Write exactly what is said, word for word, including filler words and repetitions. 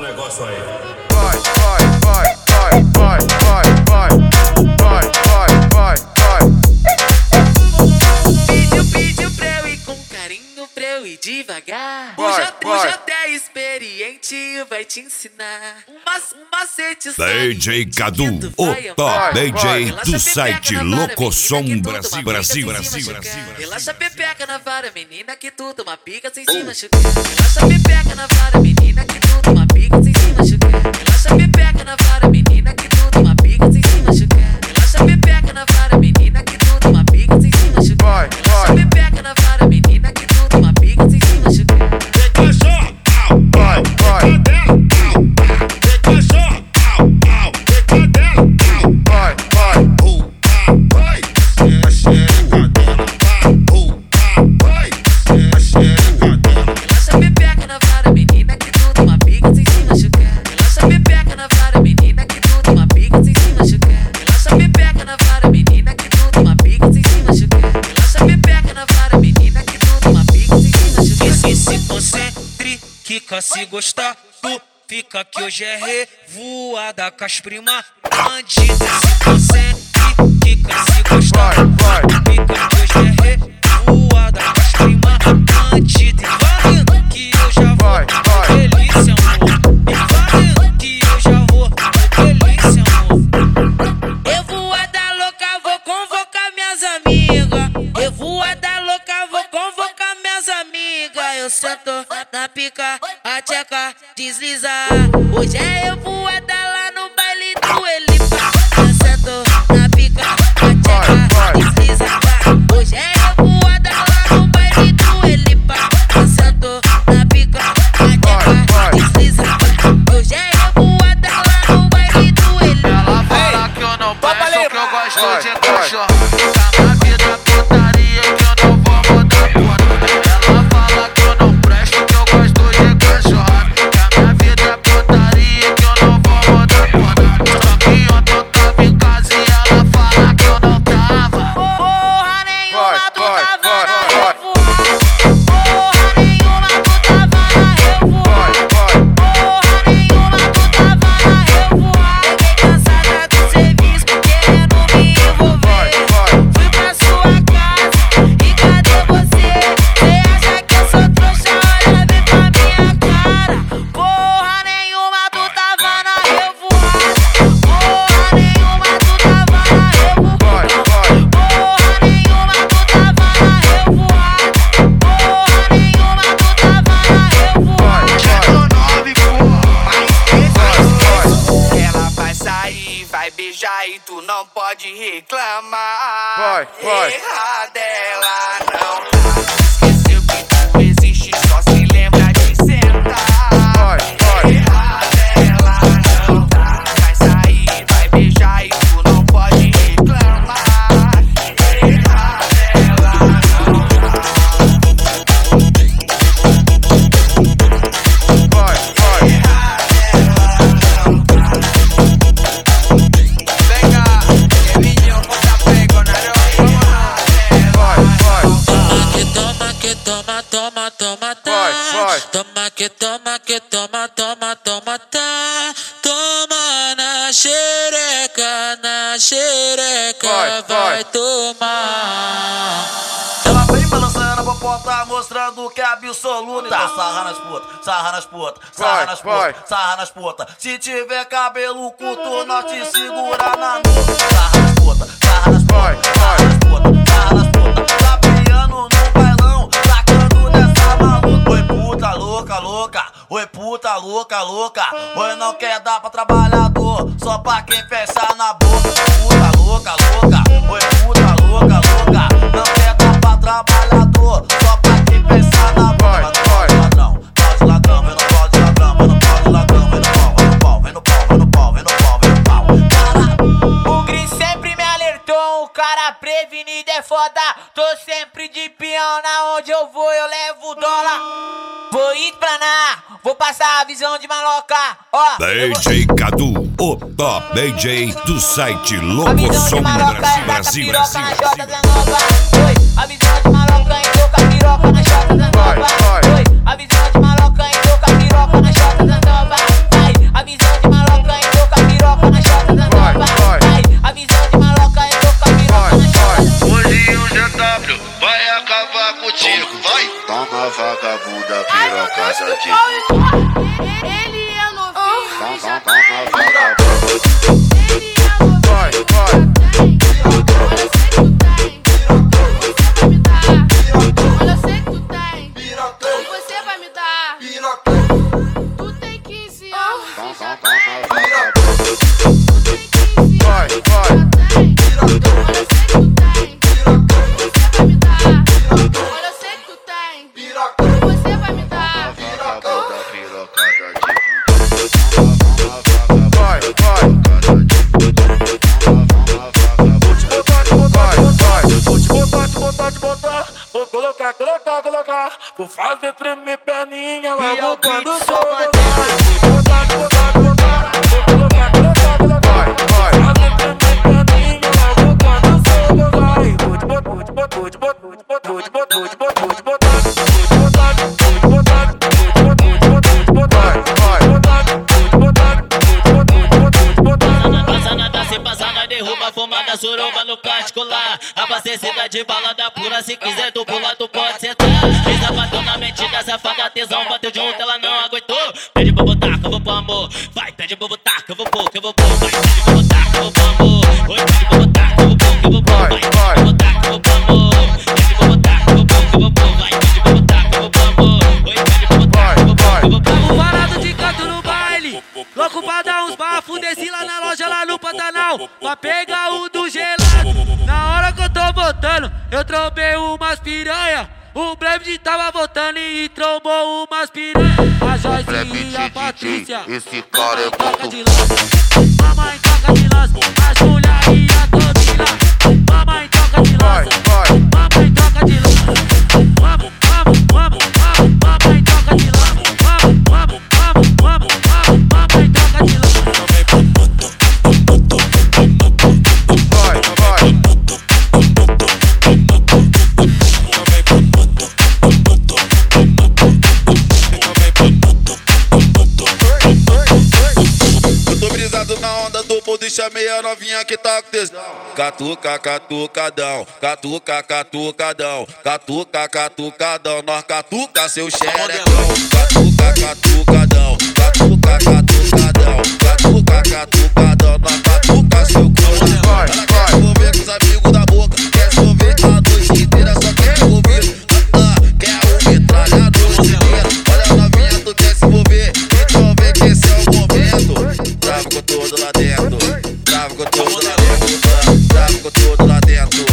do negócio aí. Vai, vai, vai, vai, vai, vai, vai, vai, vai, vai. Pediu, pediu pra eu ir com carinho, pra eu ir devagar. O Vai, J, o vai. J é experiente, vai te ensinar um, mac, um macete. D J Cadu, o top D J do site Locosom Brasil, Brasil, Brasil, Brasil. Relaxa pepeca na vara, menina, que tudo uma pica sem se machucar. Relaxa pepeca na vara, menina, que tudo uma pica sem se machucar. Relaxa pepeca na vara, menina, que tudo uma pica sem se machucar. Relaxa pepeca na vara, menina, que tudo uma pica sem se machucar. Relaxa pepeca na vara, menina, que tudo uma pica sem se machucar. Vai, vai. Vai, vai. Relaxa pepeca na vara, menina, que tudo uma pica sem se machucar. Relaxa pepeca na vara, menina, que tudo uma pica sem se machucar. Relaxa pepeca na vara, menina, que tudo uma pica sem se machucar. Relaxa pepeca na vara, menina, que tudo uma pica sem se machucar. E se concentre, que se gostar, tu fica que hoje é revoada com as prima bandida. Se concentre, que se gostar, Vai, vai. fica que hoje é revoada com as prima bandida. E vai que eu já vou, Vai, vai. delícia, amor. E vai que eu já vou, delícia, amor. Eu vou a dar louca, vou convocar minhas amigas. Eu vou a dar louca, vou convocar minhas amigas. Eu sento na pica, a tcheca desliza. Hoje é eu vou a dar lá no baile do Elipa. Eu sento na pica, a tcheca desliza. Hoje é eu vou a dar lá no baile do Elipa. Eu sento na pica, a tcheca desliza. Hoje é eu vou a dar lá no baile do Elipa. Ela fala que eu não presto, que eu gosto Vai, de vai. cachorro. Tá na vida putaria que eu não vou mudar porra. Ela fala que eu não presto, que eu gosto de cachorro. Que a minha vida é putaria que eu não vou mudar porra. Só que ontem eu tava em casa e ela fala que eu não tava. Porra nenhuma, Vai, tu vai, tava vai, na vai. revoada. Porra nenhuma, tu tava na revoada. Vai, vai. Porra nenhuma, tu tava na revoada. Cheguei cansada do serviço, querendo me envolver. Vai, vai. Fui pra sua casa e cadê você? Cê acha que eu sou trouxa? Olha bem pra minha cara. Porra nenhuma, tu tava na revoada. Porra nenhuma, tu tava na revoada. Vai, vai. Porra nenhuma, tu tava na revoada. Porra nenhuma, tu tava na revoada. Ela vai sair, vai beijar e tu não pode reclamar. Vai, vai. Errada ela não tá. Esqueceu que tu existe, só se lembra de sentar. Vai, vai. Errada ela não tá. Vai sair, vai beijar e tu não pode reclamar. Errada ela não tá. Vai, vai. Venga, que niño puta pego, naro. Vai, vai. Toma que toma, toma, toma, tá. Vai, vai. Toma que toma, que toma, toma, toma, tá. Toma na xereca, na xereca, Vai, vai. vai tomar. Ela vem balançando a popota, mostrando que é absoluta. Então sarra nas putas, sarra nas putas, sarra Vai, nas vai. putas, sarra nas putas. Se tiver cabelo curto, nós te segura na nuca. Sarra nas putas, sarra nas Vai, putas, sarra nas putas, sarra nas putas. Tá piano no bailão, sacando dessa maluca. Oi puta louca, louca, oi puta louca, louca. Oi não quer dar pra trabalhador, só pra quem fecha na boca. Puta louca, louca, oi puta louca, louca. Não quer dar pra trabalhador, só pra quem pensa na boca. Vai, vai. Ladrão, pau de ladrão, vem no pau de ladrão, vem no pau de ladrão, vem no pau, vem no pau, vem no pau, vem no pau, vem no pau, vem no pau. Caralho. O Gris sempre me alertou, o cara prevenido é foda. Tô sempre de peão, na onde eu vou eu levo dólar. Vou explanar, vou passar a visão de maloca. Ó, D J Cadu, o top D J do site a visão de Locosom maloca Brasil, é Brasil, piroca Brasil, na jota Brasil. da nova. Oi, a visão de maloca é toca piroca na jota da nova. Vai, vai. Oi, a visão de maloca é toca piroca na jota da nova. Vai, vai. Vou colocar, colocar, colocar. Vou fazer tremer perninha logo quando Beat, for só botar. Vou botar, botar, botar. Vou colocar, colocar, colocar. Vou fazer tremer perninha logo quando for botar. Vou te botar, vou te botar, vou te botar, vou te botar, vou te botar, vou te botar, vou te botar, vou te botar, vou te botar, vou te botar, vou te botar, vou te botar. Passa nada, se passar na derruba, fumada, suruba no particular. Abastecida de balada pura, se quiser tu pula, tu pode sentar. Fez a bateu na mentira, safada, tesão, bateu junto, ela não aguentou. Pede pra botar, que eu vou pôr amor. Vai, pede pra botar, que eu vou pôr, que eu vou pôr. Vai, pede pra botar, que eu vou pôr amor. Oi, pede pra botar, que eu vou pôr, que eu vou pôr. Vai, pede pra botar, que eu vou pôr amor. Pede pra botar, que eu vou pôr, que eu vou pôr. Vai, pede pra botar, que eu vou pôr amor. Oi, pede pra botar, que eu vou pôr, que eu vou pôr. Tamo parado de canto no baile, louco pra dar uns bafos. Desci lá na loja, lá no Pantanal, pra pegar o do gelado. Na hora que eu tô botando, eu trombei umas piranha. O Blevd tava botando e trombou umas piranha. A Joyce e a Patrícia, esse cara é toca muito de lança. Mamãe toca de lança, a Julia e a Camila. Mamãe toca de vai, lança, vai. mamãe toca de lança. Vamos, vamos, vamos, vamos, mamãe toca de lança. Vamos, vamos, vamos, vamos, vamos, mamãe toca de lança. Vai, vai. Eu tô brisado na onda do mundo e chamei a novinha que tá com tesão. Catuca, catucadão, catuca, catucadão, catuca, catucadão, nós catuca seu xerecão. Catuca, catucadão, catuca, catucadão, catuca, catucadão, nós catuca seu coração. Vai, Ela quer se envolver com os amigos da boca, quer se envolver a noite inteira, só quer envolver. Ah, ah, quer um metralhador inteiro. Olha a novinha, tu quer se envolver, então vem que esse é o momento. Trava com tudo lá dentro, trava com tudo lá dentro, trava com tudo lá dentro.